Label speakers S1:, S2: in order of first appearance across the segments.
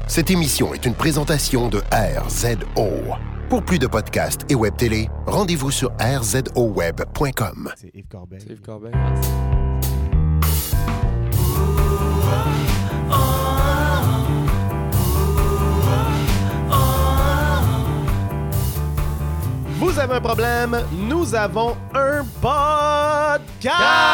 S1: Cette émission est une présentation de RZO. Pour plus de podcasts et web télé, rendez-vous sur rzoweb.com.
S2: C'est Yves Corbeil.
S3: C'est Yves Corbeil.
S4: Vous avez un problème, nous avons un podcast!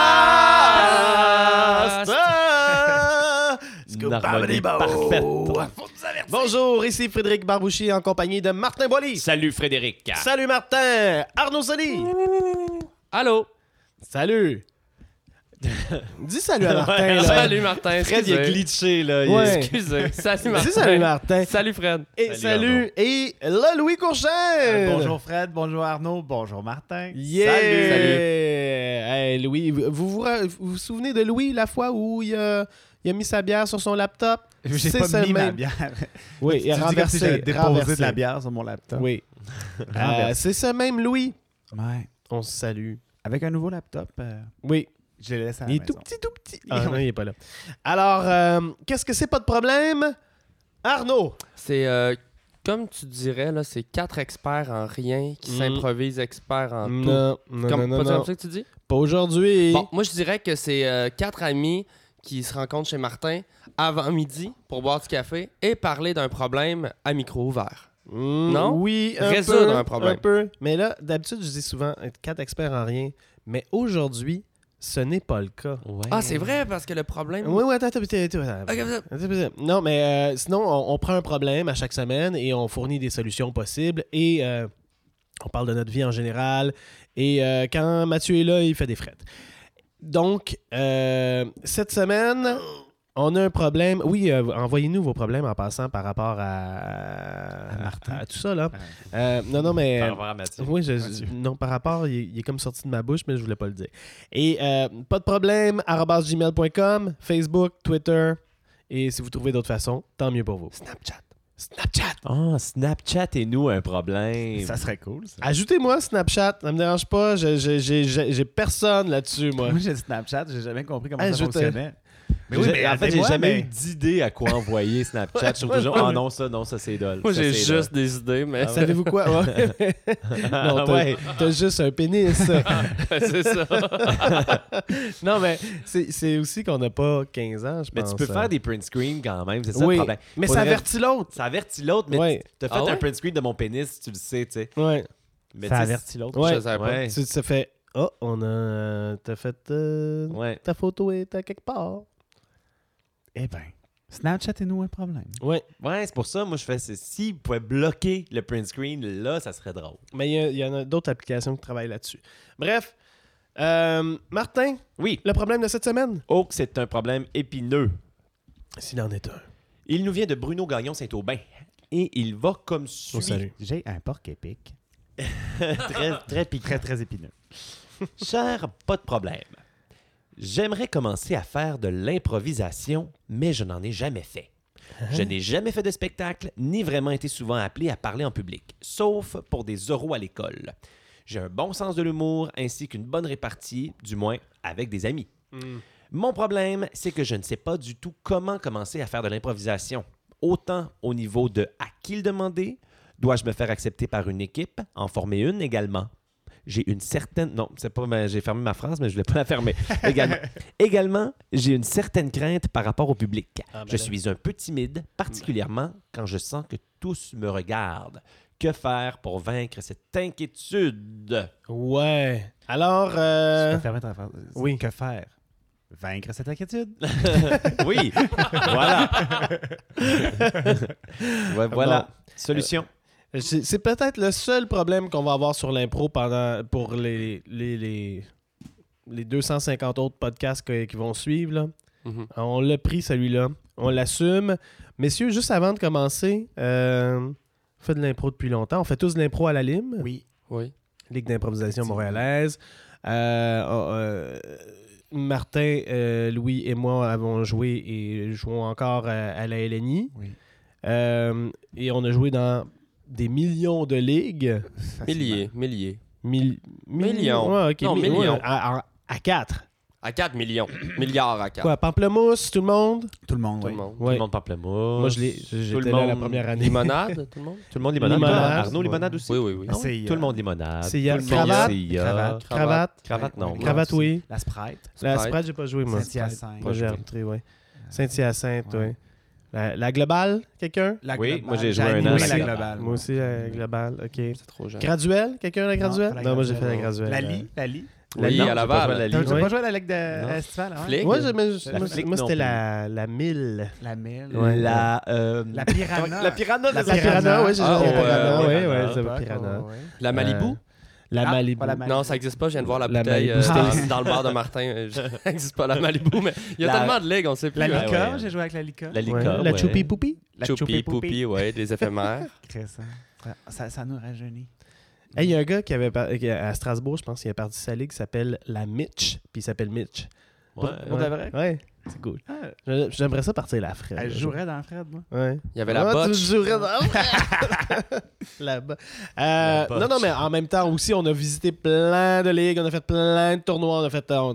S3: Parfaite.
S4: Bonjour, ici Frédéric Barbouchi en compagnie de Martin Boily.
S3: Salut Frédéric.
S4: Salut Martin! Arnaud Soli!
S3: Allô.
S4: Salut! Dis salut à Martin. Là.
S3: Salut Martin.
S5: Fred, il est glitché, là.
S4: Ouais.
S3: Excusez. Salut Martin.
S4: Dis salut Martin.
S3: Salut Fred.
S4: Et
S5: Salut,
S4: salut. Et là, Louis Courchaine.
S2: Bonjour Fred, bonjour Arnaud, bonjour Martin.
S4: Yeah!
S3: Salut.
S4: Hey, Louis, vous souvenez de Louis la fois où il a mis sa bière sur son laptop?
S2: J'ai
S4: C'est
S2: pas
S4: ça
S2: mis ma
S4: même.
S2: bière.
S4: Oui,
S2: Tu
S4: il a
S2: dis comme si
S4: renversé.
S2: j'avais déposé
S4: renversé.
S2: de la bière sur mon laptop.
S4: Oui.
S2: Renversé.
S4: C'est ça même, Louis.
S2: Ouais.
S4: On se salue.
S2: Avec un nouveau laptop,
S4: Oui.
S2: je le laisse à la
S4: Il est
S2: maison.
S4: tout petit. Ah non, il est pas là. Alors, qu'est-ce que c'est pas de problème? Arnaud!
S3: C'est comme tu dirais là, c'est 4 experts en rien qui s'improvisent experts en tout.
S4: Non,
S3: Pas comme ça que tu dis?
S4: Pas aujourd'hui.
S3: Bon, moi je dirais que c'est 4 amis qui se rencontrent chez Martin avant midi pour boire du café et parler d'un problème à micro ouvert. Non?
S4: Oui,
S3: Résoudre un problème.
S4: Un peu. Mais là, d'habitude, je dis souvent être 4 experts en rien. Mais aujourd'hui, ce n'est pas le cas.
S5: Ouais.
S3: Ah, c'est vrai parce que le problème.
S4: Oui, attends.
S3: Ok,
S4: Non, mais sinon, on prend un problème à chaque semaine et on fournit des solutions possibles et on parle de notre vie en général. Et quand Mathieu est là, il fait des frettes. Donc, cette semaine, on a un problème. Oui, envoyez-nous vos problèmes en passant par rapport à tout ça, là. Non, mais...
S5: Par rapport à Mathieu.
S4: Oui,
S2: Mathieu.
S4: non, par rapport, il est comme sorti de ma bouche, mais je voulais pas le dire. Et pas de problème, @gmail.com, Facebook, Twitter. Et si vous trouvez d'autres façons, tant mieux pour vous. Snapchat.
S5: Ah, Snapchat et nous, un problème.
S2: Ça serait cool, ça.
S4: Ajoutez-moi Snapchat, ça me dérange pas. J'ai personne là-dessus, moi.
S2: Moi, j'ai Snapchat, j'ai jamais compris comment
S4: Hey,
S2: ça
S4: je te-
S2: fonctionnait. Mais
S5: En fait, j'ai
S2: aidez-moi,
S5: jamais
S2: mais-
S5: eu d'idée à quoi envoyer Snapchat. Je suis toujours, ah non, ça c'est dole.
S3: Moi
S5: Ça,
S3: j'ai
S5: c'est
S3: juste des idées, mais
S4: Savez-vous quoi? Ouais. Non,
S5: Ouais.
S4: t'as juste un pénis.
S3: c'est ça.
S4: Non, mais c'est aussi qu'on n'a pas 15 ans, je
S5: Mais
S4: pense.
S5: tu peux faire des print screens quand même, c'est ça
S4: Oui,
S5: le problème.
S4: mais ça
S5: Faudrait-
S4: avertit l'autre.
S5: Ça avertit l'autre, mais
S4: Ouais.
S5: tu as fait
S3: Ah ouais?
S5: un print screen de mon pénis, tu le sais, tu sais.
S4: Ouais.
S5: Mais
S2: Ça
S5: tu sais,
S2: avertit l'autre.
S4: Ouais.
S3: Je savais pas.
S5: Ouais.
S4: Tu te fais... Oh, t'as fait...
S5: Ouais.
S4: Ta photo est à quelque part.
S2: Eh bien, Snapchat et nous, un problème.
S4: Ouais.
S5: Ouais, c'est pour ça, moi je fais, s'ils pouvaient bloquer le print screen, là, ça serait drôle.
S4: Mais il y en a d'autres applications qui travaillent là-dessus. Bref, Martin,
S5: Oui.
S4: le problème de cette semaine?
S5: Oh, que c'est un problème épineux.
S4: S'il en est un.
S5: Il nous vient de Bruno Gagnon Saint-Aubin. Et il va comme suit.
S4: Oh, salut.
S2: J'ai un porc épic.
S5: Très, très piquant.
S2: Très, très épineux.
S5: Cher, pas de problème. J'aimerais commencer à faire de l'improvisation, mais je n'en ai jamais fait. Je n'ai jamais fait de spectacle, ni vraiment été souvent appelé à parler en public, sauf pour des oraux à l'école. J'ai un bon sens de l'humour ainsi qu'une bonne répartie, du moins avec des amis. Mon problème, c'est que je ne sais pas du tout comment commencer à faire de l'improvisation. Autant au niveau de à qui le demander, dois-je me faire accepter par une équipe, en former une également. J'ai une certaine... Non, c'est pas... j'ai fermé ma phrase, mais je voulais pas la fermer. Également, j'ai une certaine crainte par rapport au public. Je suis un peu timide, particulièrement quand je sens que tous me regardent. Que faire pour vaincre cette inquiétude?
S4: Ouais. Alors,
S2: Je peux fermer ta phrase.
S4: oui.
S2: Que faire? Vaincre cette inquiétude?
S5: Oui, voilà. Ouais, voilà.
S4: Bon.
S5: Solution.
S4: c'est peut-être le seul problème qu'on va avoir sur l'impro pour les 250 autres podcasts qui vont suivre. Là.
S3: Mhm.
S4: On l'a pris, celui-là. On l'assume. Messieurs, juste avant de commencer, on fait de l'impro depuis longtemps. On fait tous de l'impro à la Lime.
S2: Oui.
S3: Oui.
S4: Ligue d'improvisation montréalaise. Martin, Louis et moi avons joué et jouons encore à la LNI.
S2: Oui.
S4: Et on a joué dans des millions de ligues.
S3: Milliers.
S4: Millions.
S3: Millions.
S4: Ouais, ok,
S3: Non, millions.
S4: À 4.
S3: À 4 millions. Milliards à 4.
S4: Quoi, Pamplemousse, tout le monde?
S2: Tout le monde,
S3: Tout
S2: oui.
S3: le monde.
S5: Tout
S4: Ouais.
S5: le monde pamplemousse.
S4: Moi,
S5: Tout
S4: j'étais
S5: le
S4: là la
S5: monde.
S4: première année.
S3: Limonade, tout le monde?
S5: le monde limonade.
S4: Limonade.
S5: Arnaud,
S2: Ouais.
S5: limonade aussi?
S3: Oui, oui, oui.
S5: Ah ouais?
S2: CIA.
S5: Tout le monde limonade.
S4: CIA.
S5: Tout le monde
S4: Cravate?
S5: CIA.
S2: Cravate.
S4: Cravate?
S5: Non.
S2: Ouais.
S4: Cravate, oui.
S2: La Sprite.
S4: La
S3: Sprite.
S4: Sprite, j'ai pas joué, moi.
S2: Saint-Hyacinthe.
S4: Moi, j'ai
S5: joué.
S4: rentré, oui. Saint-Hyacinthe,
S2: Ouais.
S4: oui. La globale, quelqu'un?
S2: La
S5: Oui,
S2: globale.
S5: moi, j'ai joué un
S2: animé
S5: an à
S2: la
S5: la
S2: globale.
S5: globale.
S4: Moi aussi, la globale, OK.
S3: C'est trop jeune.
S4: Graduelle? Quelqu'un la graduelle?
S2: pas
S4: Non, moi, j'ai fait la
S2: graduelle.
S4: graduelle.
S2: La Lie.
S4: La
S3: Oui,
S4: Ligue.
S3: à
S5: Non, j'ai pas joué à
S3: Laval.
S5: la
S2: T'as
S5: Ligue.
S2: pas
S4: Ouais.
S2: joué à la Ligue
S5: Non.
S2: estivale, hein?
S3: Flic.
S4: Moi,
S5: La
S4: moi,
S5: flic
S4: moi,
S5: non
S4: c'était
S5: plus.
S4: la 1000.
S2: La Mille.
S4: Ouais.
S5: La
S2: Piranha.
S5: La piranha,
S2: La
S5: c'est ça.
S4: Piranha, oui, j'ai
S3: Ah,
S4: joué à la
S3: ouais,
S4: Piranha,
S3: ouais,
S4: oui,
S5: ouais,
S4: oui,
S2: à
S4: c'est la
S2: l'époque,
S4: Piranha.
S2: ouais.
S3: La Malibu?
S4: La
S2: Ah,
S4: Malibu.
S2: pas la Malibu.
S3: Non, ça n'existe pas. Je viens de voir la
S4: La
S3: bouteille
S4: Malibu,
S3: dans le bar de Martin. Ça n'existe pas, la Malibu. Mais il y a
S5: La-
S3: tellement de ligues, on sait plus.
S2: La
S3: hein.
S2: Lica,
S5: ouais.
S2: j'ai joué avec la Lica.
S5: La
S4: Ouais.
S5: Lica,
S4: La
S5: ouais.
S4: Choupi Poupi.
S2: La
S3: Choupi, Poupi, ouais, des éphémères.
S2: Ça nous rajeunit.
S4: Hey, il y a un gars à Strasbourg, je pense, il a parti sa ligue qui s'appelle la Mitch, puis il s'appelle Mitch.
S5: Ouais.
S2: Pour de vrai?
S4: Ouais, c'est cool.
S2: Ah,
S4: J'aimerais ça partir la Fred.
S2: je
S4: là.
S2: jouerais dans Fred, moi.
S4: Ouais.
S3: Il y avait la
S4: Ah,
S3: botche.
S4: Tu jouerais dans là-bas.
S5: La
S4: Non, non, mais en même temps aussi, on a visité plein de ligues, on a fait plein de tournois, on a fait. On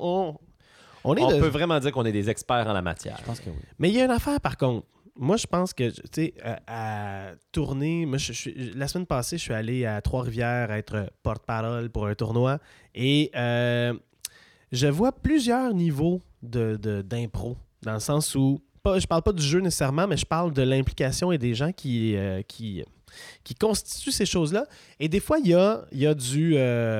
S4: est
S5: On
S4: de-
S5: peut vraiment dire qu'on est des experts en la matière.
S2: Je pense que oui.
S4: Mais il y a une affaire par contre. Moi, je pense que, tu sais, à tourner. Moi, la semaine passée, je suis allé à Trois-Rivières être porte-parole pour un tournoi et je vois plusieurs niveaux d'impro. Dans le sens où, je parle pas du jeu nécessairement, mais je parle de l'implication et des gens qui constituent ces choses-là. Et des fois, il y a du.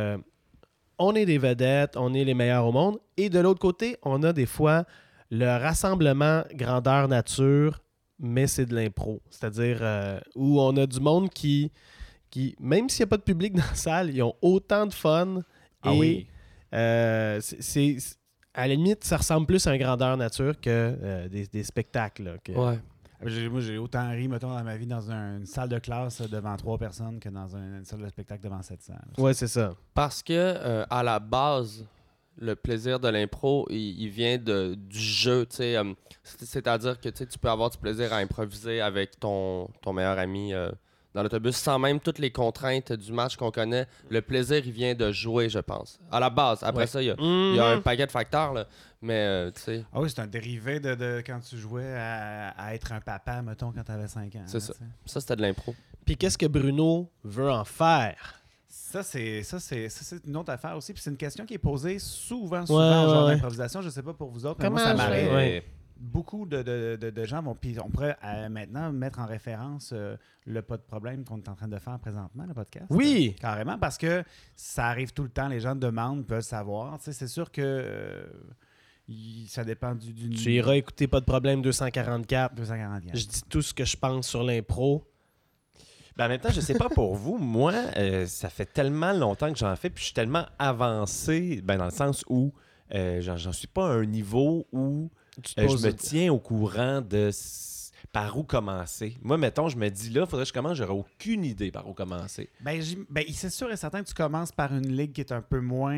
S4: On est des vedettes, on est les meilleurs au monde. Et de l'autre côté, on a des fois le rassemblement grandeur nature, mais c'est de l'impro. C'est-à-dire où on a du monde qui même s'il n'y a pas de public dans la salle, ils ont autant de fun.
S5: Ah
S4: et,
S5: oui.
S4: c'est à la limite, ça ressemble plus à un grandeur nature que des spectacles. Là, que-
S3: Ouais.
S2: Moi, j'ai autant ri, mettons, dans ma vie dans une salle de classe devant 3 personnes que dans une salle de spectacle devant 700.
S4: Ouais, c'est ça.
S3: Parce que, à la base, le plaisir de l'impro, il vient du jeu. Tu sais, c'est-à-dire que tu peux avoir du plaisir à improviser avec ton meilleur ami dans l'autobus sans même toutes les contraintes du match qu'on connaît. Le plaisir, il vient de jouer, je pense. À la base. Après
S4: Ouais.
S3: ça, il y a un paquet de facteurs. Là. Mais, tu sais,
S2: Ah oui, c'est un dérivé de quand tu jouais à être un papa, mettons, quand tu avais 5 ans.
S3: C'est
S2: hein,
S3: ça.
S2: tu sais.
S3: ça, c'était de l'impro.
S4: Puis qu'est-ce que Bruno veut en faire?
S2: Ça, c'est une autre affaire aussi. Puis c'est une question qui est posée souvent,
S4: Ouais,
S2: genre
S4: ouais.
S2: d'improvisation. Je sais pas pour vous autres, mais
S4: Comment
S2: moi, ça
S4: je
S2: m'arrive.
S4: fais?
S5: Ouais.
S2: Beaucoup de gens vont. Puis on pourrait maintenant mettre en référence le pas de problème qu'on est en train de faire présentement, le podcast.
S4: Oui!
S2: Carrément, parce que ça arrive tout le temps. Les gens demandent, peuvent savoir. Tu sais, c'est sûr que ça dépend du
S4: Tu iras écouter Pas de problème 244.
S2: 240
S4: Je dis tout ce que je pense sur l'impro.
S5: Ben, en même temps, je sais pas pour vous, moi, ça fait tellement longtemps que j'en fais, puis je suis tellement avancé, ben, dans le sens où j'en suis pas à un niveau où
S4: Tu te
S5: je
S4: poses-
S5: me tiens au courant de par où commencer. Moi, mettons, je me dis là, il faudrait que je commence, j'aurais aucune idée par où commencer.
S2: Ben, c'est sûr et certain que tu commences par une ligue qui est un peu moins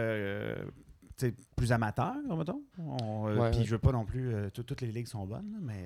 S2: tu sais, plus amateur, mettons.
S3: Ouais,
S2: Puis
S3: ouais.
S2: je veux pas non plus. Toutes les ligues sont bonnes, là, mais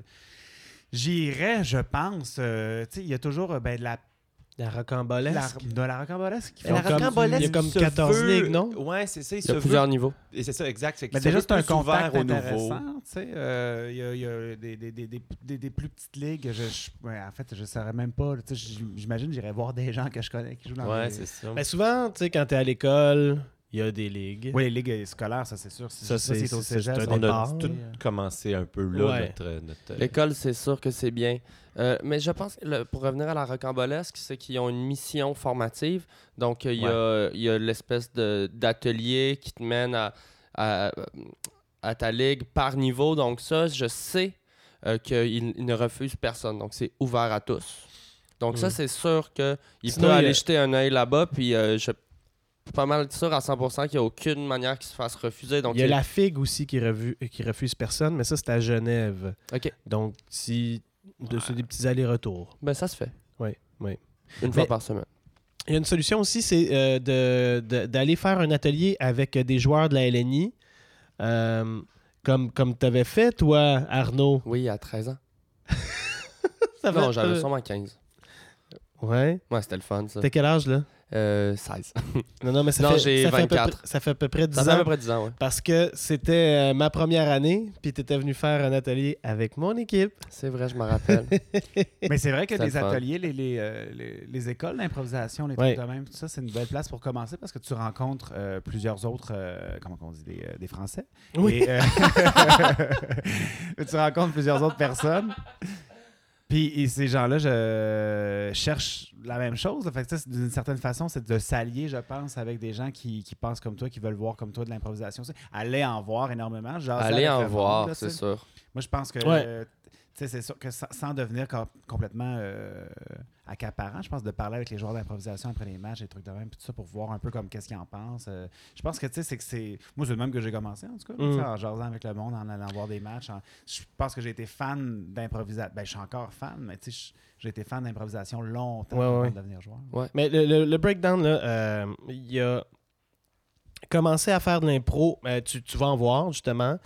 S2: j'irais, je pense. Tu sais, il y a toujours de la
S4: rocambolesque.
S2: de la rocambolesque qui
S4: Ils ont
S2: font comme
S4: rocambolesque, il y a comme
S5: se
S4: 14
S5: veut-
S4: ligues, non?
S5: Ouais, c'est ça.
S3: Il y a plusieurs niveaux.
S5: Et c'est ça, exact. C'est
S2: Mais
S5: qu'il
S2: déjà,
S5: se
S2: c'est
S5: veut
S2: un
S5: plus ouvert
S2: contact
S5: au nouveau.
S2: intéressant. Tu sais, il y a des plus petites ligues. En fait, je ne saurais même pas. Tu sais, j'imagine que j'irais voir des gens que je connais qui jouent dans
S5: Ouais,
S2: les...
S5: c'est ça.
S4: Mais souvent, tu sais, quand t'es à l'école, il y a des ligues.
S2: Oui, les ligues scolaires, ça c'est sûr.
S4: Ça, c'est
S2: au
S4: c'est
S2: cégep.
S4: un
S2: ça.
S5: On
S4: départ.
S5: a tout commencé un peu là,
S4: Ouais.
S5: notre...
S3: L'école, c'est sûr que c'est bien. Mais je pense que pour revenir à la rocambolesque, c'est qu'ils ont une mission formative. Donc, il y a l'espèce d'atelier qui te mène à ta ligue par niveau. Donc, ça, je sais qu'il ne refuse personne. Donc, c'est ouvert à tous. Donc, ça, c'est sûr qu'il
S4: Sinon,
S3: peut
S4: il y a-
S3: aller jeter un œil là-bas. Puis, je suis pas mal sûr à 100% qu'il n'y a aucune manière qu'il se fasse refuser. Donc,
S4: Il y a la FIG aussi qui refuse personne, mais ça, c'est à Genève.
S3: OK.
S4: Donc, c'est des petits allers-retours.
S3: Ben, ça se fait.
S4: Oui, oui.
S3: Une fois
S4: Mais-
S3: par semaine.
S4: Il y a une solution aussi, c'est d'aller faire un atelier avec des joueurs de la LNI, comme tu avais fait, toi, Arnaud.
S3: Oui, à 13 ans.
S4: Ça
S3: Non,
S4: fait-
S3: j'avais sûrement 15.
S4: Ouais.
S3: Ouais, c'était le fun, ça.
S4: T'as quel âge, là?
S3: 16.
S4: Non, mais
S3: Non, j'ai 24.
S4: ça fait à peu près 10
S3: Ça fait à
S4: ans.
S3: peu près 10 ans, ouais.
S4: Parce que c'était ma première année, puis tu étais venu faire un atelier avec mon équipe.
S3: C'est vrai, je me rappelle.
S2: Mais c'est vrai que
S3: C'était
S2: les
S3: le fun.
S2: ateliers, les écoles d'improvisation, les
S4: Ouais.
S2: trucs de même, tout ça, c'est une belle place pour commencer parce que tu rencontres plusieurs autres, comment on dit, des Français.
S4: Oui.
S2: Et, tu rencontres plusieurs autres personnes. Puis ces gens-là, je cherche la même chose. Fait que ça, d'une certaine façon, c'est de s'allier, je pense, avec des gens qui pensent comme toi, qui veulent voir comme toi de l'improvisation. Allez en voir énormément.
S3: Allez en voir, c'est sûr.
S2: Moi, je pense que
S4: Ouais.
S2: c'est sûr que sans devenir complètement accaparant, je pense de parler avec les joueurs d'improvisation après les matchs, des trucs de même, puis tout ça, pour voir un peu comme qu'est-ce qu'ils en pensent. Je pense que c'est. Moi, c'est le même que j'ai commencé, en tout cas, tu sais, en jasant avec le monde, en allant voir des matchs. Je pense que j'ai été fan d'improvisation. Ben, je suis encore fan, mais tu sais, j'ai été fan d'improvisation longtemps avant de devenir joueur.
S3: Ouais.
S4: Mais le breakdown, là, il a commencé à faire de l'impro. Tu vas en voir, justement.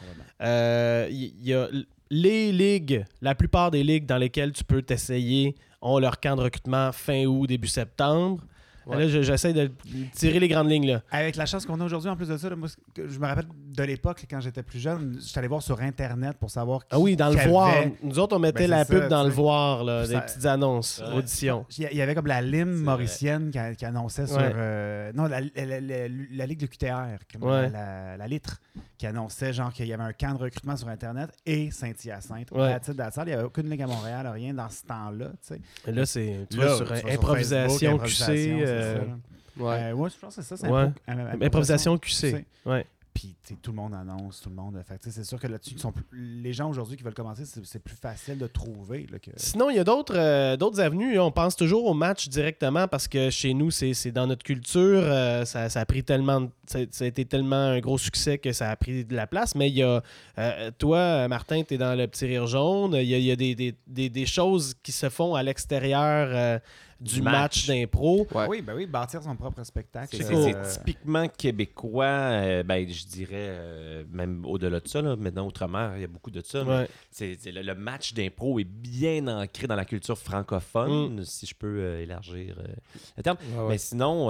S4: Il y a les ligues, la plupart des ligues dans lesquelles tu peux t'essayer ont leur camp de recrutement fin août, début septembre.
S3: Ouais.
S4: Là, j'essaie de tirer les grandes lignes. Là.
S2: Avec la chance qu'on a aujourd'hui, en plus de ça, là, moi, je me rappelle de l'époque, quand j'étais plus jeune, je suis allé voir sur Internet pour savoir
S4: Ah oui, dans le
S2: qu'il y
S4: voir.
S2: avait-
S4: Nous autres, on mettait
S2: Ben,
S4: la
S2: c'est
S4: pub
S2: ça,
S4: dans
S2: tu
S4: le
S2: sais.
S4: voir, là,
S2: Puis
S4: des
S2: ça-
S4: petites annonces,
S5: Ouais.
S4: auditions.
S2: Il y avait comme la lime
S5: C'est
S2: mauricienne qui annonçait sur...
S4: Ouais.
S2: non, la Ligue de QTR, comme
S4: Ouais.
S2: la Litre, qui annonçait genre qu'il y avait un camp de recrutement sur Internet et Saint-Hyacinthe.
S4: Ouais.
S2: À titre d'assaut, il n'y avait aucune ligue à Montréal, rien dans ce temps-là. Tu sais.
S4: Et là, c'est tu
S2: Là,
S4: vas sur
S2: tu vas sur
S4: improvisation
S2: Facebook,
S4: QC.
S2: improvisation, c'est ça, là.
S3: Ouais.
S2: Ouais, je pense que c'est ça. C'est
S4: Ouais. Improvisation
S2: QC.
S4: QC. Ouais.
S2: Puis tu sais, tout le monde annonce, tout le monde. Fait que, tu sais, c'est sûr que là-dessus, les gens aujourd'hui qui veulent commencer, c'est plus facile de trouver. Là, que...
S4: Sinon, il y a d'autres avenues. On pense toujours au match directement parce que chez nous, c'est dans notre culture. Ça a pris tellement... Ça a été tellement un gros succès que ça a pris de la place. Mais il y a... toi, Martin, tu es dans le petit rire jaune. Il y a des choses qui se font à l'extérieur du match d'impro.
S3: Ouais.
S2: Oui, bâtir son propre spectacle.
S5: C'est typiquement québécois, ben, je dirais, même au-delà de ça, là, maintenant outre-mer, il y a beaucoup de ça. mais
S4: Ouais.
S5: le match d'impro est bien ancré dans la culture francophone, si je peux élargir le terme.
S3: Ouais, ouais.
S5: Mais sinon,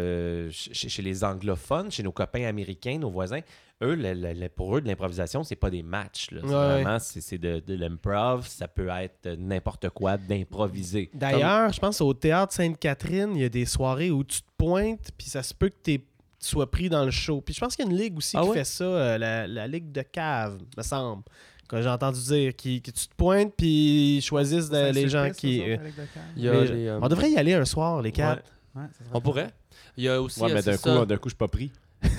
S5: chez les anglophones, chez nos copains américains, nos voisins, eux, pour eux, de l'improvisation, c'est pas des matchs. Là. C'est vraiment c'est de l'improv. Ça peut être n'importe quoi d'improviser.
S4: D'ailleurs, je pense au Théâtre Sainte-Catherine, il y a des soirées où tu te pointes, puis ça se peut que tu sois pris dans le show. Puis je pense qu'il y a une ligue aussi qui fait ça, la Ligue de cave, me semble, que j'ai entendu dire, que tu te pointes, puis ils choisissent les gens qui...
S3: Il y a
S4: on devrait y aller un soir, les quatre.
S3: On pourrait. Il y a aussi...
S5: Ouais, mais
S3: c'est ça.
S5: d'un coup, je suis pas pris.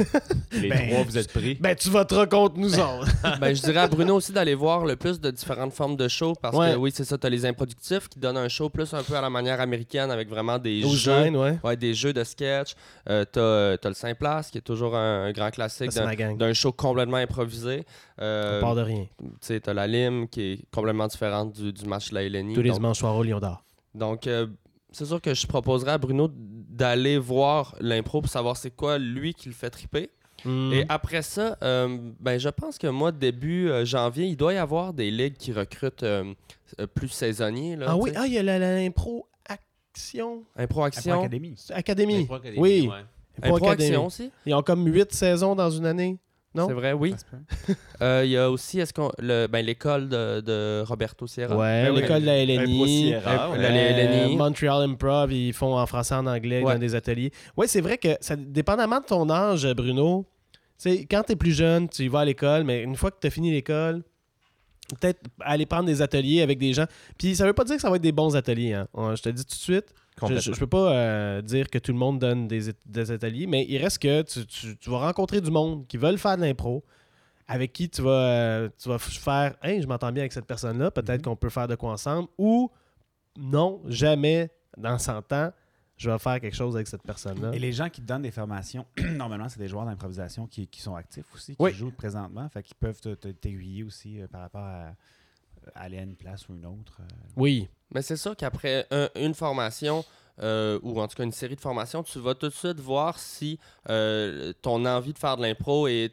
S5: Les trois, vous êtes pris.
S4: Ben, tu voteras contre nous autres.
S3: Ben, je dirais à Bruno aussi d'aller voir le plus de différentes formes de shows parce
S4: Ouais.
S3: que oui, c'est ça, tu as les improductifs qui donnent un show plus un peu à la manière américaine avec vraiment des
S4: Aux
S3: jeux.
S4: gènes, ouais.
S3: Ouais, des jeux de sketch. T'as le Saint-Place qui est toujours un grand classique
S4: Ça, c'est ma gang.
S3: d'un show complètement improvisé.
S4: On part de rien.
S3: Tu sais, t'as la Lime qui est complètement différente du match de la LNI.
S4: Tous les
S3: Donc-
S4: dimanches soirs au Lion d'Or.
S3: Donc, c'est sûr que je proposerais à Bruno d'aller voir l'impro pour savoir c'est quoi lui qui le fait triper. Et après ça, ben, je pense que moi, début janvier, il doit y avoir des ligues qui recrutent plus saisonniers. Là,
S4: Ah oui,
S3: tu sais.
S4: il y a l'impro action
S3: Impro Action.
S2: Académie.
S4: académie.
S5: Impro Academy,
S4: Oui,
S5: ouais.
S4: Impro
S3: Impro
S4: Académie.
S3: Action aussi.
S4: Ils ont comme 8 saisons dans une année. Non?
S3: C'est vrai, oui.
S2: Ça se peut.
S3: Il y a aussi l'école de Roberto Sierra.
S4: Ouais,
S2: Ben oui.
S4: l'école de la
S5: Impro
S4: LNI.
S5: Sierra, ouais.
S3: la LNI.
S4: Montreal Improv, ils font en français, en anglais,
S3: Ouais.
S4: dans des ateliers. Oui, c'est vrai que, dépendamment de ton âge, Bruno, tu sais, quand tu es plus jeune, tu y vas à l'école, mais une fois que tu as fini l'école, peut-être aller prendre des ateliers avec des gens. Puis ça veut pas dire que ça va être des bons ateliers. Hein. Je te dis tout de suite, je peux pas dire que tout le monde donne des ateliers, mais il reste que tu vas rencontrer du monde qui veulent faire de l'impro, avec qui tu vas faire « Hey, je m'entends bien avec cette personne-là, peut-être qu'on peut faire de quoi ensemble » ou « Non, jamais, dans 100 ans, je vais faire quelque chose avec cette personne-là. »
S2: Et les gens qui te donnent des formations, normalement, c'est des joueurs d'improvisation qui sont actifs aussi, qui
S4: Oui.
S2: jouent présentement. Fait qu'ils peuvent t'aiguiller aussi par rapport à aller à une place ou une autre.
S4: Oui.
S3: Mais c'est sûr qu'après une formation, ou en tout cas une série de formations, tu vas tout de suite voir si ton envie de faire de l'impro et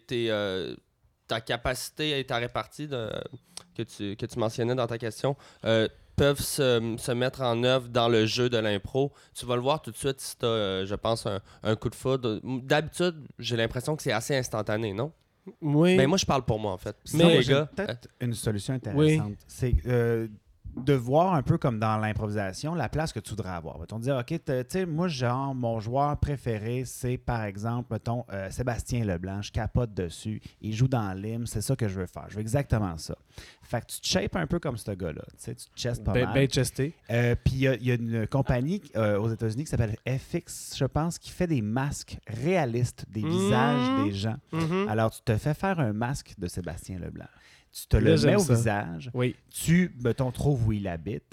S3: ta capacité et ta répartie que tu mentionnais dans ta question peuvent se mettre en œuvre dans le jeu de l'impro. Tu vas le voir tout de suite si tu as, je pense, un coup de foudre. D'habitude, j'ai l'impression que c'est assez instantané, non?
S4: Oui.
S3: Ben, moi, je parle pour moi, en fait.
S2: Sinon,
S3: Mais
S2: moi,
S3: les
S2: j'ai
S3: gars,
S2: peut-être une solution intéressante. C'est de voir un peu comme dans l'improvisation la place que tu voudrais avoir. Mettons, dire, OK, tu sais, moi, genre, mon joueur préféré, c'est par exemple, mettons, Sébastien Leblanc. Je capote dessus. Il joue dans l'hymne. C'est ça que je veux faire. Je veux exactement ça. Fait que tu te shapes un peu comme ce gars-là. Tu sais, tu te chestes pas mal.
S4: Ben chesté.
S2: Puis il y a une compagnie aux États-Unis qui s'appelle FX, je pense, qui fait des masques réalistes des visages des gens. Alors, tu te fais faire un masque de Sébastien Leblanc. Tu te le mets au visage.
S4: Oui.
S2: Tu, mettons, trouves où il habite.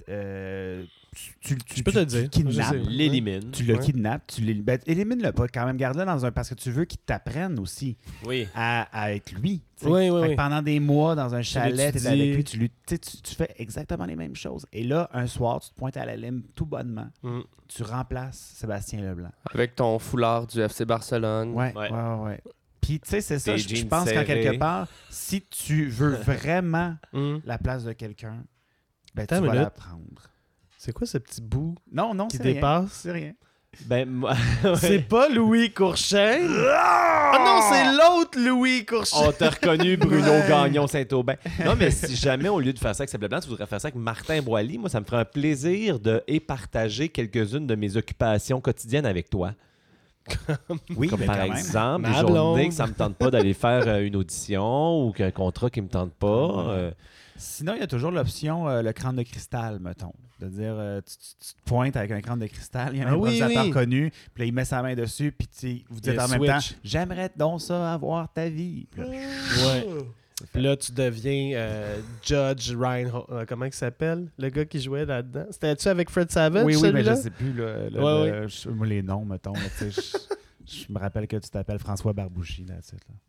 S4: Je peux te le dire.
S2: Tu kidnappes.
S5: L'élimine.
S2: Tu le kidnappes. Élimine-le pas quand même. Garde-le dans un... Parce que tu veux qu'il t'apprenne aussi
S5: Oui.
S2: à être lui. T'sais.
S4: Oui,
S2: Fait que
S4: oui.
S2: pendant des mois, dans un chalet, tu es
S4: l'étudies.
S2: avec lui, tu fais exactement les mêmes choses. Et là, un soir, tu te pointes à la lime tout bonnement. Tu remplaces Sébastien Leblanc.
S3: avec ton foulard du FC Barcelone.
S2: Ouais. Puis, tu sais, c'est ça.
S5: Tes
S2: Je
S5: jeans
S2: pense qu'en
S5: serrés.
S2: quelque part, si tu veux vraiment la place de quelqu'un, ben, tu
S4: Attends une
S2: vas
S4: minute.
S2: la prendre.
S4: C'est quoi ce petit bout
S2: Non,
S4: qui
S2: c'est rien.
S4: dépasse?
S2: C'est rien.
S5: Ben, moi,
S4: C'est pas Louis Courchaine? Ah non, c'est l'autre Louis Courchaine!
S5: on t'a reconnu, Bruno Gagnon Saint-Aubin. Non, mais si jamais, au lieu de faire ça avec Seb Leblanc, tu voudrais faire ça avec Martin Boily, moi, ça me ferait un plaisir de partager quelques-unes de mes occupations quotidiennes avec toi.
S2: Oui,
S5: Comme
S2: ben,
S5: par
S2: quand même.
S5: exemple, des
S4: Ma
S5: journées
S4: blonde.
S5: que ça me tente pas d'aller faire une audition ou qu'un contrat qui me tente pas.
S2: Sinon, il y a toujours l'option le crâne de cristal, mettons. De dire, tu te pointes avec un crâne de cristal, il y a un
S4: Ah oui,
S2: improvisateur
S4: oui.
S2: connu, puis là, il met sa main dessus, puis vous dites
S4: Le
S2: en même temps,
S4: switch.
S2: j'aimerais donc ça avoir ta vie. Puis là,
S4: Ouais. Puis là, tu deviens Judge Ryan. Comment il s'appelle? Le gars qui jouait là-dedans. C'était-tu avec Fred Savage,
S2: oui, mais
S4: celui-là?
S2: je sais plus
S4: Ouais,
S2: moi, les noms, mettons. Là, tu sais, je me rappelle que tu t'appelles François Barbouchi. Là.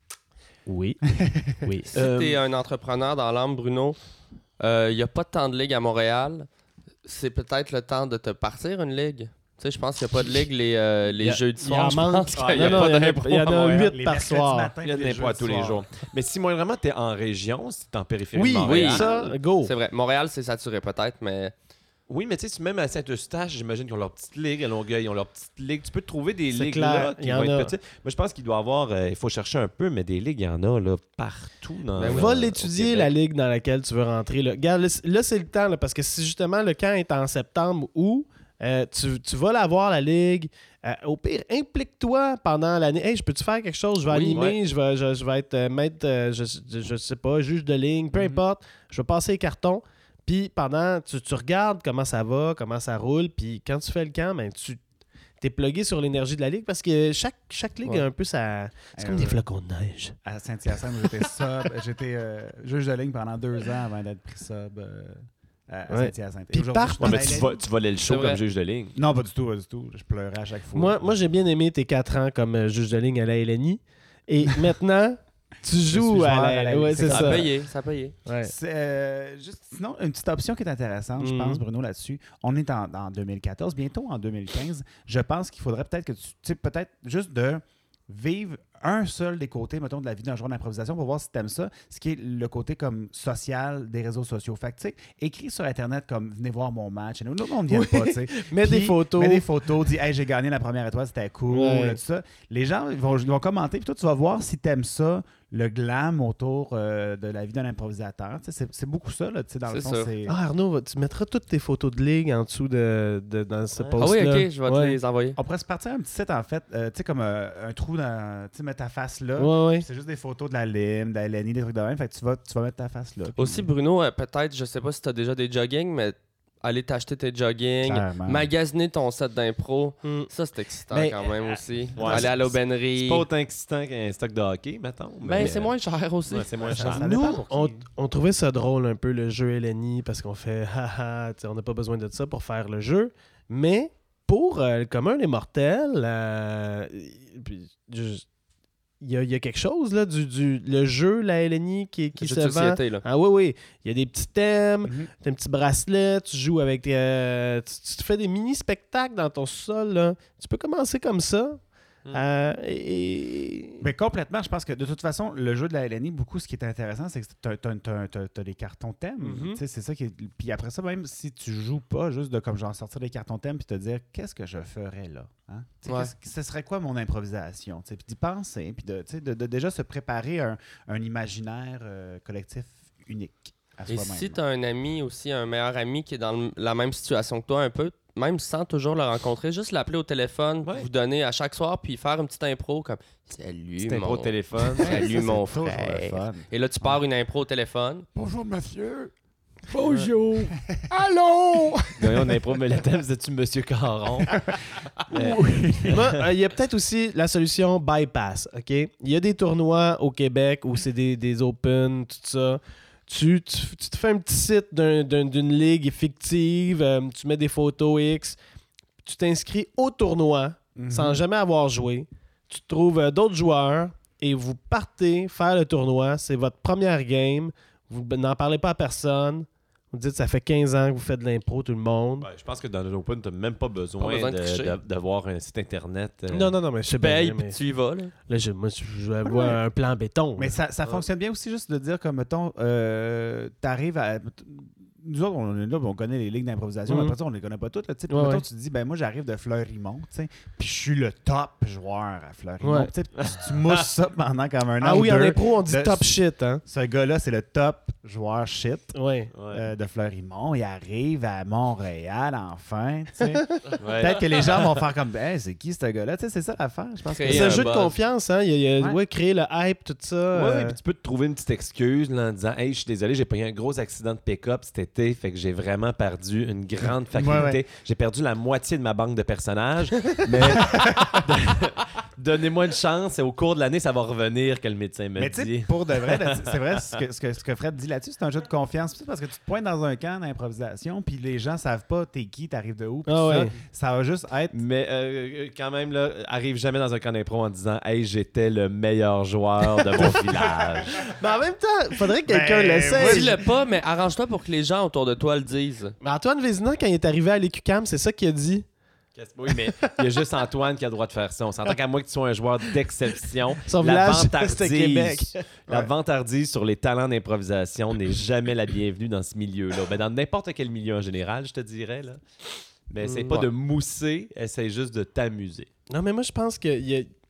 S5: Oui. Oui.
S3: Si t'es un entrepreneur dans l'âme, Bruno, il n'y a pas tant de ligues à Montréal. C'est peut-être le temps de te partir une ligue. Tu sais, je pense qu'il n'y a pas de ligue les jeudis
S4: il en
S3: soirs. Je
S4: manque.
S3: pense qu'il y a
S4: Non,
S3: pas
S4: il y en a-
S3: d'impro
S4: il y en
S3: à
S4: a
S3: Montréal.
S4: 8
S2: Les
S4: par
S2: mercredis
S4: soir.
S2: matin,
S5: Il y a de
S2: puis les
S5: l'impro à tous
S2: jeudis
S5: les
S2: soirs.
S5: jours. Mais si moi, vraiment, t'es en région, si t'es en périphérie
S4: Oui,
S5: de Montréal.
S4: ça, go.
S3: C'est vrai. Montréal, c'est saturé peut-être, mais
S5: Oui, mais tu sais, même à Saint-Eustache, j'imagine qu'ils ont leur petite ligue. À Longueuil, ils ont leur petite ligue. Tu peux trouver des
S4: C'est
S5: ligues
S4: clair,
S5: là
S4: il
S5: qui
S4: y
S5: vont
S4: en
S5: être
S4: a.
S5: petites. Moi, je pense qu'il doit y avoir... il faut chercher un peu, mais des ligues, il y en a là, partout. Dans
S3: Ben oui.
S4: Va
S5: au
S4: l'étudier,
S5: Québec.
S4: la ligue dans laquelle tu veux rentrer. Là, regarde, là, c'est le temps, là, parce que si justement le camp est en septembre ou tu vas l'avoir, la ligue. Au pire, implique-toi pendant l'année. Hey, je peux-tu faire quelque chose? Je vais
S3: Oui,
S4: animer, je vais être maître, je sais pas, juge de ligne, peu importe. Je vais passer les cartons. Puis pendant, tu regardes comment ça va, comment ça roule. Puis quand tu fais le camp, ben, tu t'es plugué sur l'énergie de la ligue parce que chaque ligue
S3: Ouais.
S4: a un peu sa. C'est comme des flocons de neige.
S2: À Saint-Hyacinthe, j'étais juge de ligne pendant 2 ans avant d'être pris sub à
S4: Ouais.
S2: Saint-Hyacinthe. Et
S4: Puis
S2: aujourd'hui,
S4: par-
S2: je
S5: Ouais, mais
S2: travaille
S5: tu
S2: à la
S5: vas volais le show
S3: C'est vrai.
S5: comme juge de ligne.
S2: ligne. Non, pas du tout. Je pleurais à chaque fois.
S4: Moi j'ai bien aimé tes 4 ans comme juge de ligne à la LNI. Et maintenant, tu joues
S2: suis
S4: à
S2: joueur
S4: la.
S2: à la
S4: Ouais,
S2: Ligue.
S4: c'est
S3: ça
S4: ça.
S3: a payé. Ça a payé.
S4: Ouais.
S2: Sinon, une petite option qui est intéressante, je pense, Bruno, là-dessus. On est en 2014, bientôt en 2015. Je pense qu'il faudrait peut-être que tu sais, peut-être juste de vivre un seul des côtés, mettons, de la vie d'un joueur d'improvisation pour voir si tu aimes ça, ce qui est le côté comme social des réseaux sociaux. Fait que, tu sais, écris sur Internet comme « Venez voir mon match ». Nous, on ne vient pas, tu sais.
S4: Mets des
S2: Puis,
S4: photos.
S2: Mets des photos, dis « Hey, j'ai gagné la première étoile, c'était cool
S4: Ouais.
S2: là, tout ça. Les gens ils vont commenter, puis toi, tu vas voir si tu aimes ça, le glam autour de la vie d'un improvisateur. Tu sais, c'est beaucoup ça, là, tu sais, dans le
S3: C'est
S2: fond.
S3: ça.
S2: C'est...
S4: Ah, Arnaud, tu mettras toutes tes photos de ligue en dessous dans ce
S5: Ah
S4: post-là.
S3: Ah oui, ok, je vais te
S4: Ouais.
S3: les envoyer.
S2: On pourrait se partir un petit site, en fait, tu sais, comme un trou dans... Tu sais, mettre ta face là.
S4: Ouais, ouais.
S2: Puis c'est juste des photos de la lime, de la LNI, des trucs de même. Fait que tu vas mettre ta face là. puis-
S3: Aussi, Bruno, peut-être, je sais pas si tu as déjà des jogging, mais aller t'acheter tes jogging,
S2: Clairement.
S3: magasiner ton set d'impro,
S4: Mm.
S3: ça c'est excitant
S4: Mais,
S3: quand même aussi.
S5: ouais,
S3: aller à
S5: c'est
S3: l'aubainerie.
S5: pas autant excitant qu'un stock de hockey, mettons.
S3: Ben, c'est moins cher aussi.
S5: Ouais, c'est moins
S2: Ça-
S5: cher.
S2: ça
S4: Nous,
S2: dépend pour qui.
S4: on trouvait ça drôle un peu le jeu LNI parce qu'on fait haha, tu sais, on n'a pas besoin de ça pour faire le jeu. Mais pour le commun des mortels, puis, il y a quelque chose là, le jeu, la LNI qui
S3: Jeu
S4: se
S3: de
S4: vend.
S3: société, là.
S4: Ah oui, oui. Il y a des petits thèmes,
S2: Mhm.
S4: t'as un petit bracelet, tu joues avec. Tu te fais des mini-spectacles dans ton sol. Là. Tu peux commencer comme ça.
S2: Mais complètement, je pense que de toute façon, le jeu de la LNI, beaucoup, ce qui est intéressant, c'est que tu as des cartons thèmes. C'est ça qui est... Puis après ça, même si tu joues pas, juste de comme genre sortir des cartons thèmes puis te dire qu'est-ce que je ferais là? Hein? Ce serait quoi mon improvisation? Puis d'y penser, puis de déjà se préparer un imaginaire collectif unique.
S3: Et si tu as un ami aussi, un meilleur ami qui est dans la même situation que toi un peu, même sans toujours le rencontrer, juste l'appeler au téléphone, vous donner à chaque soir, puis faire une petite impro comme « Salut mon...
S5: impro au téléphone.
S3: Salut mon frère. » Et là, tu pars une impro au téléphone.
S2: « Bonjour monsieur. »
S4: Bonjour! Allô!
S5: On impro, mais le thème, c'est-tu Monsieur Caron?
S4: Il y a peut-être aussi la solution bypass, OK? Il y a des tournois au Québec où c'est des open, tout ça. Tu te fais un petit site d'une ligue fictive, tu mets des photos X, tu t'inscris au tournoi sans jamais avoir joué, tu trouves d'autres joueurs et vous partez faire le tournoi, c'est votre première game, vous n'en parlez pas à personne, vous dites ça fait 15 ans que vous faites de l'impro, tout le monde.
S5: Je pense que dans le Open, tu n'as même pas besoin d'avoir un site internet.
S4: Non, mais je sais bien.
S3: Mais tu y vas, là.
S4: Là, je vais avoir un plan béton.
S2: Mais ça fonctionne bien aussi juste de dire comme, mettons, t'arrives à... Nous autres, on est là, on connaît les ligues d'improvisation, mais après ça, on les connaît pas toutes. Là, mettons, tu te dis, ben moi, j'arrive de Fleurimont, puis je suis le top joueur à Fleurimont. Tu mousses ça pendant comme un an ou deux.
S4: En impro, on dit top shit. Hein?
S2: Ce gars-là, c'est le top joueur shit de Fleurimont. Il arrive à Montréal, enfin. Peut-être que les gens vont faire comme, hey, c'est qui ce gars-là? C'est ça l'affaire. Je pense que
S4: c'est un jeu de confiance. Hein? Créer le hype, tout ça.
S5: Oui, puis tu peux te trouver une petite excuse là, en disant, hey, je suis désolé, j'ai pris un gros accident de pick-up cet été. Fait que j'ai vraiment perdu une grande faculté. J'ai perdu la moitié de ma banque de personnages. Mais donnez-moi une chance et au cours de l'année, ça va revenir que le médecin me dit.
S2: Pour de vrai, c'est vrai ce que Fred dit là-dessus, c'est un jeu de confiance. Parce que tu te pointes dans un camp d'improvisation puis les gens savent pas t'es qui, t'arrives de où. Ça va juste être...
S5: Mais quand même, là, arrive jamais dans un camp d'impro en disant « Hey, j'étais le meilleur joueur de mon village. »
S4: Mais en même temps, faudrait que quelqu'un l'essaie.
S3: Dis-le pas, mais arrange-toi pour que les gens autour de toi le disent.
S4: Mais Antoine Vézina, quand il est arrivé à l'EQCAM, c'est ça qu'il a dit.
S5: Oui, mais il y a juste Antoine qui a le droit de faire ça. On s'entend qu'à moins que tu sois un joueur d'exception.
S4: Son village, c'était Québec.
S5: La vantardise sur les talents d'improvisation n'est jamais la bienvenue dans ce milieu-là. Ben, dans n'importe quel milieu en général, je te dirais. Là. Mais essaye pas de mousser, essaye juste de t'amuser.
S4: Non, mais moi, je pense que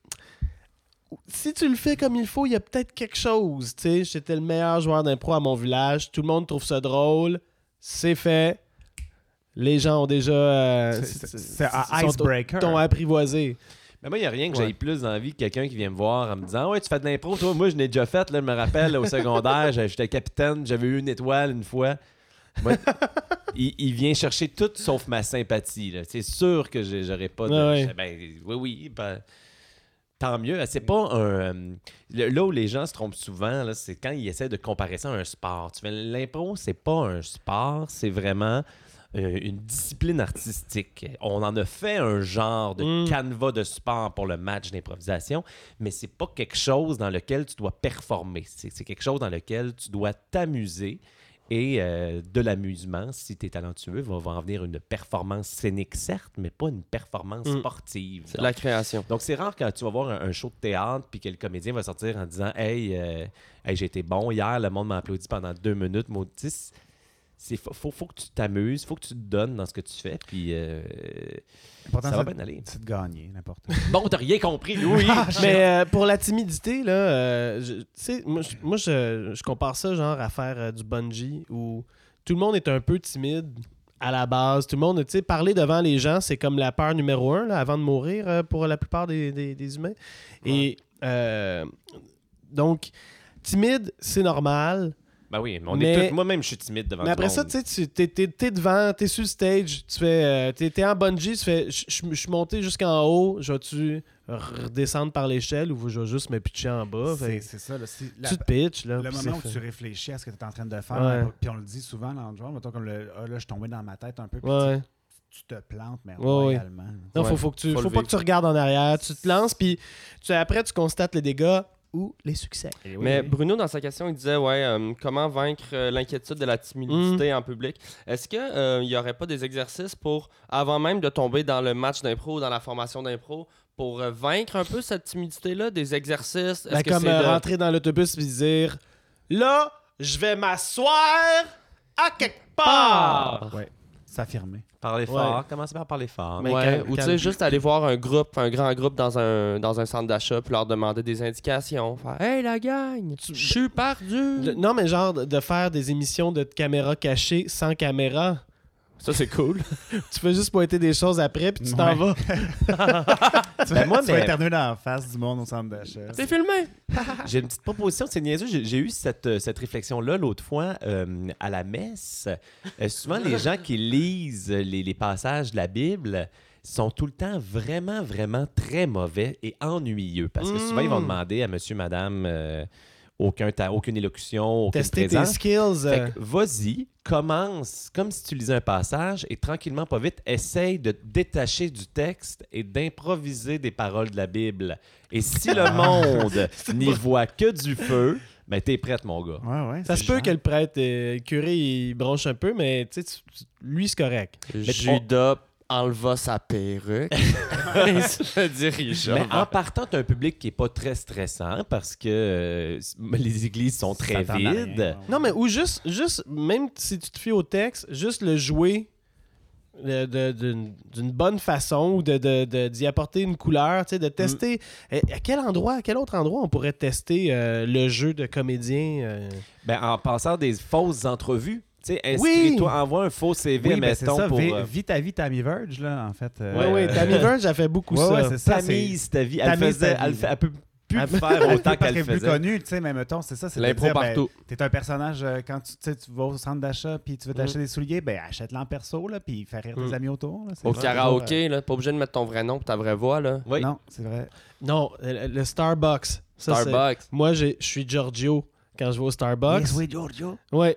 S4: si tu le fais comme il faut, il y a peut-être quelque chose. Tu sais, j'étais le meilleur joueur d'impro à mon village. Tout le monde trouve ça drôle. C'est fait. Les gens ont déjà...
S2: c'est un icebreaker.
S4: T'ont apprivoisé.
S5: Mais moi, il n'y a rien que j'aille plus envie que quelqu'un qui vient me voir en me disant « Ouais, tu fais de l'impro, toi? Moi, je l'ai déjà fait. Là, je me rappelle, là, au secondaire, j'étais capitaine, j'avais eu une étoile une fois. » Moi, il vient chercher tout sauf ma sympathie. Là. C'est sûr que j'aurais pas de... Oui. Tant mieux. C'est pas un... Là où les gens se trompent souvent, là, c'est quand ils essaient de comparer ça à un sport. Tu fais l'impro, c'est pas un sport, c'est vraiment une discipline artistique. On en a fait un genre de canevas de sport pour le match d'improvisation, mais c'est pas quelque chose dans lequel tu dois performer. C'est quelque chose dans lequel tu dois t'amuser. Et de l'amusement, si tu es talentueux, va en venir une performance scénique, certes, mais pas une performance sportive.
S3: C'est la création.
S5: Donc, c'est rare quand tu vas voir un show de théâtre puis que le comédien va sortir en disant « Hey, j'ai été bon hier, le monde m'a applaudi pendant 2 minutes. » Faut que tu t'amuses, faut que tu te donnes dans ce que tu fais, puis ça va bien aller.
S2: C'est de gagner, n'importe quoi.
S5: Bon, t'as rien compris, Louis!
S4: Mais pour la timidité, là, moi, je compare ça genre à faire du bungee où tout le monde est un peu timide à la base. Tout le monde, tu sais, parler devant les gens, c'est comme la peur numéro 1 là, avant de mourir pour la plupart des humains. Ouais. Et donc, timide, c'est normal.
S5: Ben oui, mais moi-même, je suis timide devant
S4: mais
S5: tout
S4: après
S5: le monde.
S4: ça, tu sais, t'es devant, t'es sur le stage, tu fais, t'es en bungee, tu fais, je suis monté jusqu'en haut, je vais-tu redescendre par l'échelle ou je vais juste me pitcher en bas?
S2: C'est ça. Là,
S4: tu te pitches. Là,
S2: le moment où tu réfléchis à ce que tu es en train de faire, puis on le dit souvent dans le genre, mettons comme là, je suis tombé dans ma tête un peu, puis tu te plantes, mais royalement.
S4: Non, faut pas que tu regardes en arrière, tu te lances, puis après, tu constates les dégâts. ou les succès.
S3: Mais Bruno, dans sa question, il disait comment vaincre l'inquiétude de la timidité en public. Est-ce qu'il n'y aurait pas des exercices pour, avant même de tomber dans le match d'impro ou dans la formation d'impro, pour vaincre un peu cette timidité-là, des exercices? Est-ce que
S4: comme
S3: c'est
S4: rentrer dans l'autobus et dire là, je vais m'asseoir à quelque part.
S2: Ouais. S'affirmer.
S5: Parler fort. Commencez par parler fort.
S4: Mais
S3: ou tu sais, juste aller voir un grand groupe dans un centre d'achat puis leur demander des indications. Faire « Hey, la gang, je suis perdu! »
S4: Non, mais genre de faire des émissions de caméra cachée sans caméra.
S3: Ça, c'est cool.
S4: Tu fais juste pointer des choses après puis tu t'en vas.
S2: Tu vas éternuer dans la face du monde au centre d'achat.
S3: C'est filmé!
S5: J'ai une petite proposition, c'est niaiseux. J'ai eu cette réflexion-là l'autre fois à la messe. Souvent, les gens qui lisent les passages de la Bible sont tout le temps vraiment, vraiment très mauvais et ennuyeux. Parce que souvent, ils vont demander à monsieur, madame, aucune élocution, aucune
S4: Tester tes
S5: présence.
S4: skills.
S5: Fait que vas-y, commence comme si tu lisais un passage et tranquillement, pas vite, essaye de te détacher du texte et d'improviser des paroles de la Bible. Et si le monde n'y voit que du feu, ben t'es prête, mon gars.
S2: Ouais,
S4: Ça se peut que le prêtre, le curé, il bronche un peu, mais tu sais, lui, c'est correct.
S3: Judas enleva sa perruque et se dirigea.
S5: Mais en partant, tu as un public qui n'est pas très stressant parce que les églises sont très vides.
S4: Non, mais ou juste, même si tu te fies au texte, juste le jouer d'une bonne façon ou d'y apporter une couleur, tu sais, de tester. À quel autre endroit on pourrait tester le jeu de comédien?
S5: Ben, en passant des fausses entrevues. Tu sais, inscris-toi, envoie un faux CV,
S2: oui,
S5: mettons,
S2: ça,
S5: pour...
S2: Vis ta vie, Tammy Verge, là, en fait.
S4: Oui, Tammy Verge a fait beaucoup ça.
S2: Ouais, c'est ça.
S5: Tamise ta vie. Elle peut plus
S2: Elle
S5: faire autant qu'elle
S2: est plus
S5: faisait.
S2: connue, tu sais, mais mettons, c'est ça. C'est
S3: l'impro
S2: de dire,
S3: partout.
S2: T'es un personnage, quand tu vas au centre d'achat puis tu veux t'acheter des souliers, ben achète-le en perso, là, puis fais rire tes amis autour. Là,
S3: Au karaoké, là, pas obligé de mettre ton vrai nom et ta vraie voix. Là.
S5: Oui.
S2: Non, c'est vrai.
S4: Non, le Starbucks. Ça,
S3: Starbucks.
S4: Moi, je suis Giorgio quand je vais au Starbucks.
S2: Yes, oui, Giorgio.
S4: Ouais.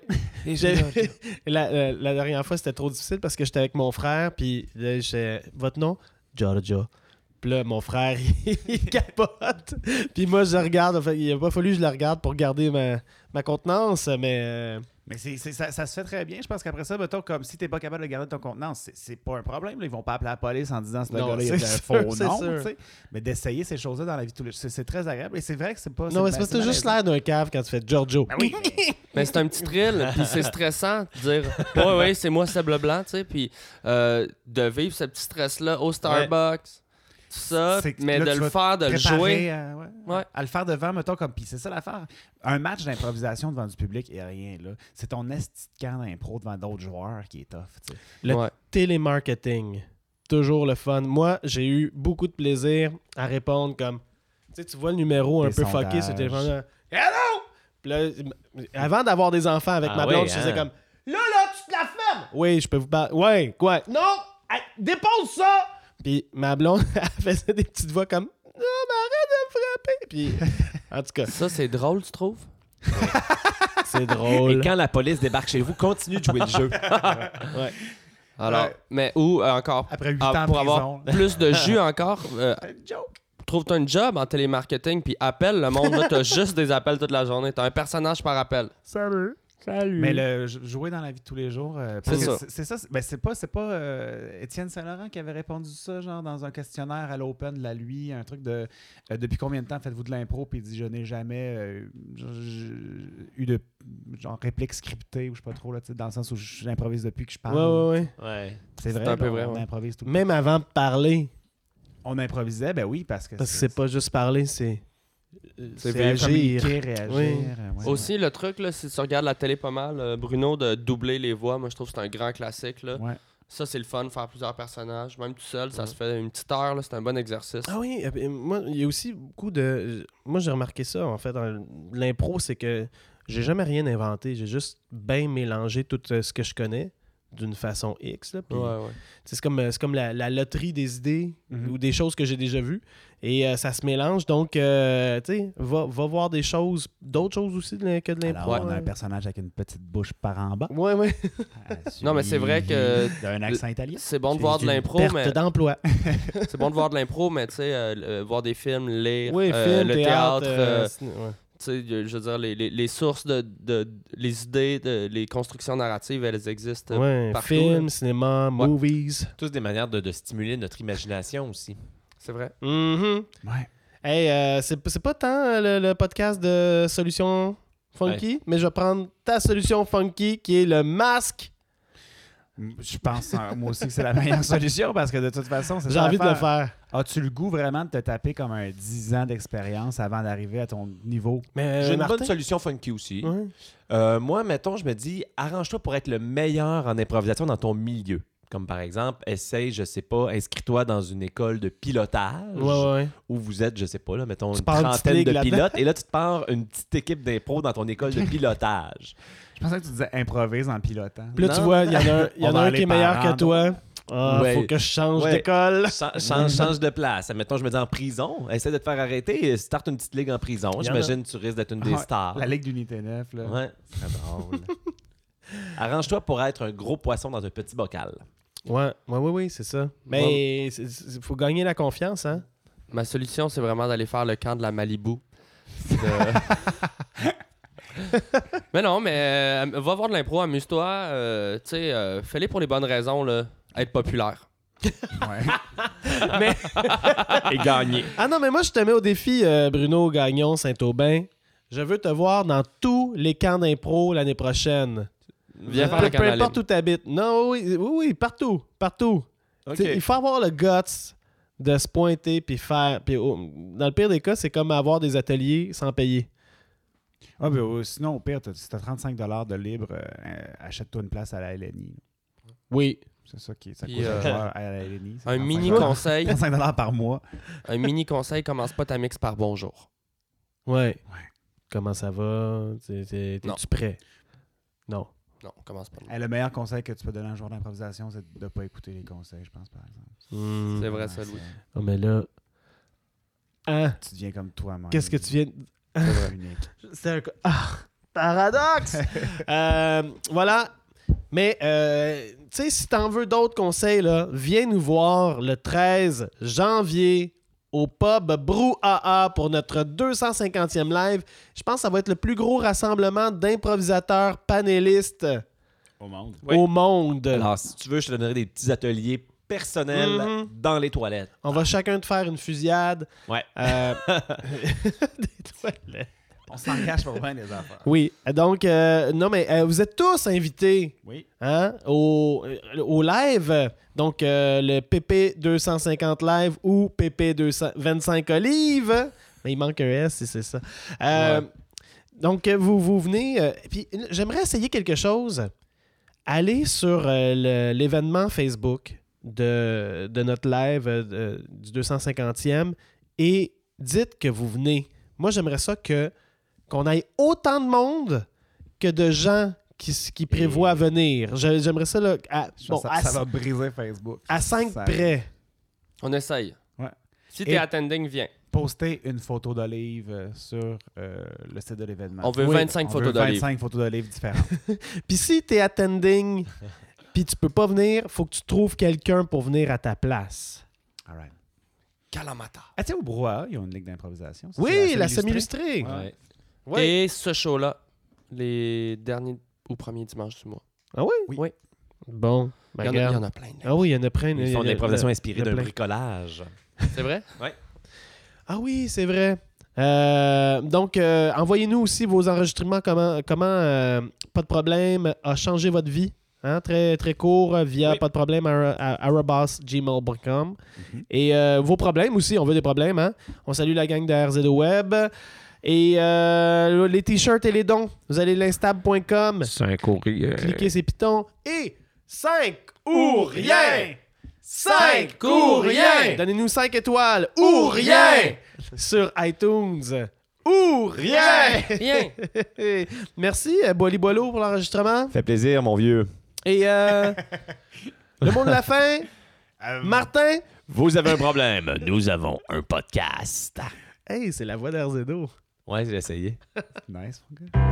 S4: La dernière fois, c'était trop difficile parce que j'étais avec mon frère, puis là, votre nom? Giorgio. Puis là, mon frère, il capote. Puis moi, je regarde. Enfin, il n'a pas fallu que je le regarde pour garder ma contenance, mais...
S2: Mais ça se fait très bien. Je pense qu'après ça, mettons, comme si t'es pas capable de garder ton contenance, c'est pas un problème. Là. Ils vont pas appeler la police en disant ce gars-là, il a un faux nom. T'sais. Mais d'essayer ces choses-là dans la vie de tous les jours, c'est très agréable. Et c'est vrai que c'est pas...
S4: Non, mais c'est parce que t'as juste l'air d'un cave quand tu fais Giorgio.
S2: Ben oui,
S3: Mais c'est un petit thrill, puis c'est stressant de dire « Ouais, c'est moi, Seb Leblanc », tu sais, puis de vivre ce petit stress-là au Starbucks, tout ça, mais
S2: là,
S3: de le faire, de le jouer.
S2: À le faire devant, mettons, comme... Puis c'est ça l'affaire. Un match d'improvisation devant du public et rien, là. C'est ton esti de camp d'impro devant d'autres joueurs qui est tough, tu sais.
S4: Le télémarketing, toujours le fun. Moi, j'ai eu beaucoup de plaisir à répondre comme... Tu sais, tu vois le numéro un peu fucké sur le téléphone. Hello! Puis là, avant d'avoir des enfants avec ma blonde, je faisais comme... Là, tu te la fermes! Oui, je peux vous parler. Ouais, quoi? Non! Dépose ça! Puis ma blonde, elle faisait des petites voix comme « Non, mais arrête de me frapper! » Puis, en tout cas...
S3: Ça, c'est drôle, tu trouves?
S4: C'est drôle.
S5: Et quand la police débarque chez vous, continue de jouer le jeu.
S4: Ouais.
S3: Alors, mais où encore...
S2: Après 8 ans
S3: pour
S2: de
S3: avoir
S2: prison.
S3: plus de jus encore,
S2: Joke!
S3: trouve-toi un job en télémarketing, puis appelle le monde. Là, t'as juste des appels toute la journée. T'as un personnage par appel.
S4: Salut.
S2: Mais jouer dans la vie de tous les jours,
S3: C'est ça.
S2: C'est ça. Ben c'est pas Étienne Saint-Laurent qui avait répondu ça, genre dans un questionnaire à l'Open de la Lui, un truc de depuis combien de temps faites-vous de l'impro, puis il dit je n'ai jamais eu de genre réplique scriptée ou je sais pas trop là, dans le sens où j'improvise depuis que je parle.
S4: Ouais.
S2: C'est vrai.
S3: un peu
S2: là,
S3: vrai,
S2: on
S3: ouais.
S2: improvise tout.
S4: Même avant de parler.
S2: On improvisait, ben oui, parce que
S4: C'est pas juste parler, c'est agir.
S2: communiquer, réagir.
S4: Oui.
S2: Ouais.
S3: Aussi, le truc, là, si tu regardes la télé pas mal, Bruno, de doubler les voix, moi, je trouve que c'est un grand classique. Là.
S2: Ouais.
S3: Ça, c'est le fun, faire plusieurs personnages. Même tout seul, ça se fait une petite heure, là, c'est un bon exercice.
S4: Ah oui, moi, il y a aussi beaucoup de... Moi, j'ai remarqué ça, en fait, dans l'impro, c'est que j'ai jamais rien inventé. J'ai juste bien mélangé tout ce que je connais. d'une façon X. Là, puis
S3: Ouais.
S4: c'est comme la loterie des idées
S2: Mhm.
S4: ou des choses que j'ai déjà vues. Et ça se mélange. Donc, tu sais, va voir des choses, d'autres choses aussi que de l'impro.
S2: Alors, on a un personnage avec une petite bouche par en bas.
S4: Ouais.
S3: Non, mais c'est vrai que
S2: D'un accent italien.
S3: c'est bon de voir de l'impro,
S4: Perte
S3: mais
S4: d'emploi.
S3: c'est bon de voir de l'impro, mais tu sais, voir des films, lire,
S4: Oui, film,
S3: le
S4: théâtre.
S3: théâtre,
S4: ouais.
S3: tu sais, je veux dire, les sources les idées, les constructions narratives, elles existent
S4: Ouais,
S3: partout.
S4: film,
S3: là.
S4: cinéma, movies.
S5: Tous des manières de stimuler notre imagination aussi.
S3: C'est vrai.
S4: Mhm.
S2: Ouais.
S4: Hey, c'est pas tant le podcast de Solution Funky, mais je vais prendre ta solution funky qui est le masque.
S2: Je pense, moi aussi, que c'est la meilleure solution parce que de toute façon, c'est
S4: J'ai
S2: ça
S4: envie de le
S2: l'affaire.
S4: faire.
S2: As-tu le goût vraiment de te taper comme un 10 ans d'expérience avant d'arriver à ton niveau?
S4: Mais
S5: J'ai une
S4: Martin?
S5: bonne solution funky aussi.
S4: Ouais.
S5: Moi, mettons, je me dis, arrange-toi pour être le meilleur en improvisation dans ton milieu. Comme par exemple, essaye, je sais pas, inscris-toi dans une école de pilotage
S4: Ouais.
S5: où vous êtes, je sais pas, là, mettons,
S4: Tu
S5: une
S4: pars une petite
S5: trentaine
S4: ligue
S5: de
S4: là-dedans.
S5: pilotes. Et là, tu te pars une petite équipe d'impro dans ton école de pilotage.
S2: Je pensais que tu disais improvise en pilotant.
S4: Puis là, tu
S5: Non.
S4: vois, il y en a
S2: On va
S4: un
S2: aller
S4: qui est meilleur
S2: par
S4: que
S2: rang.
S4: toi. Ah,
S5: Ouais.
S4: faut que je change
S5: Ouais.
S4: d'école.
S5: Change de place. Mettons, je me dis en prison. Essaie de te faire arrêter. Starte une petite ligue en prison.
S4: Il y en a.
S5: J'imagine que tu risques d'être une des
S2: Ouais,
S5: stars.
S2: La Ligue d'unité 9, là.
S5: Ouais, c'est drôle. Arrange-toi pour être un gros poisson dans un petit bocal.
S4: Oui, c'est ça. Mais il faut gagner la confiance, hein?
S3: Ma solution, c'est vraiment d'aller faire le camp de la Malibu. De- mais non, mais va voir de l'impro, amuse-toi. Tu sais, fais-les pour les bonnes raisons, là. Être populaire.
S2: Ouais.
S5: Et gagner.
S4: Ah non, mais moi, je te mets au défi, Bruno Gagnon, Saint-Aubin. Je veux te voir dans tous les camps d'impro l'année prochaine.
S3: Viens faire le camp
S4: Peu
S3: de la
S4: importe
S3: Libre.
S4: où tu habites. Non, oui, partout.
S5: OK.
S4: T'sais, il faut avoir le guts de se pointer puis faire. Puis, dans le pire des cas, c'est comme avoir des ateliers sans payer.
S2: Ah, ben, sinon, au pire, si t'as 35 $ de libre, achète-toi une place à la LNI.
S4: Oui.
S2: C'est ça qui ça
S3: Puis,
S2: coûte un joueur à la LNI. c'est
S3: Un
S2: 35
S3: mini
S2: $.
S3: conseil.
S2: 35 $ par mois.
S3: Un mini conseil, commence pas ta mix par bonjour.
S4: Ouais. Comment ça va? T'es-tu
S3: Non.
S4: prêt? Non.
S3: Non, commence pas.
S2: Le meilleur conseil que tu peux donner à un joueur d'improvisation, c'est de ne pas écouter les conseils, je pense, par exemple.
S3: C'est vrai, ça,
S2: Ouais,
S3: Louis.
S4: Oh, mais là. Hein?
S2: Tu deviens comme toi-même.
S4: Qu'est-ce que tu viens.
S2: C'est vrai. Unique.
S4: C'est un. Paradoxe! Voilà. Mais, tu sais, si t'en veux d'autres conseils, là, viens nous voir le 13 janvier au pub Brouhaha pour notre 250e live. Je pense que ça va être le plus gros rassemblement d'improvisateurs panélistes
S2: Au monde.
S5: Oui.
S4: au monde.
S5: Alors, si tu veux, je te donnerai des petits ateliers personnels
S4: Mhm.
S5: dans les toilettes.
S4: On va chacun te faire une fusillade.
S5: Ouais.
S4: Des toilettes.
S2: On s'engage pour bien des affaires.
S4: Oui. Donc, non, mais vous êtes tous invités.
S2: Oui.
S4: Hein, au live, donc le PP 250 live ou PP 225 Olive. Mais il manque un S, si c'est ça. Donc, vous venez. Puis, j'aimerais essayer quelque chose. Allez sur l'événement Facebook de notre live du 250e et dites que vous venez. Moi, j'aimerais ça qu'on ait autant de monde que de gens qui prévoient venir. J'aimerais ça là,
S2: Ça va briser Facebook.
S4: à 5
S2: Ça-
S4: près.
S3: On essaye.
S2: Ouais.
S3: Si t'es
S2: Et-
S3: attending, viens.
S2: Poster une photo d'olive sur le site de l'événement.
S3: On veut
S4: Oui,
S3: 25
S2: On
S3: photos
S2: veut
S3: d'olive.
S2: 25 photos d'olive différentes.
S4: Puis si t'es attending puis tu peux pas venir, faut que tu trouves quelqu'un pour venir à ta place.
S2: All right.
S3: Kalamata.
S2: Ah, tu sais, au Brouhaha, ils ont une ligue d'improvisation. Ça,
S4: Oui,
S2: c'est
S4: la
S2: semi-illustrée.
S4: semi-illustrée.
S2: Ouais.
S4: Ouais.
S3: Et ce show-là, les derniers ou premiers dimanches du mois.
S4: Ah oui?
S3: Oui.
S4: Bon, ben,
S3: Il y en
S4: regarde.
S3: a plein. là.
S4: Ah oui, il y en a plein.
S5: Ils font de l'improvisation inspirée
S4: il y en a
S5: d'un
S4: plein.
S5: bricolage.
S3: C'est vrai?
S4: Ah oui, c'est vrai. Donc, envoyez-nous aussi vos enregistrements. Comment pas de problème, a changé votre vie. Hein, très, très court via
S5: Oui.
S4: pas de problème à arabas@gmail.com.
S2: Mhm.
S4: Et vos problèmes aussi, on veut des problèmes. Hein? On salue la gang de RZO Web. Et les t-shirts et les dons, vous allez l'instable.com,
S5: C'est un courrier.
S4: cliquez ces pitons. Et 5 ou rien! 5 ou rien! Donnez-nous 5 étoiles ou rien! Sur iTunes. Ou rien!
S3: Rien.
S4: Merci, Boili Boilo, pour l'enregistrement.
S5: Fait plaisir, mon vieux.
S4: Et le mot de la fin, Martin.
S5: Vous avez un problème, nous avons un podcast.
S4: Hey, c'est la voix d'Arzedo.
S5: Ouais, j'ai essayé.
S2: Nice, mon gars.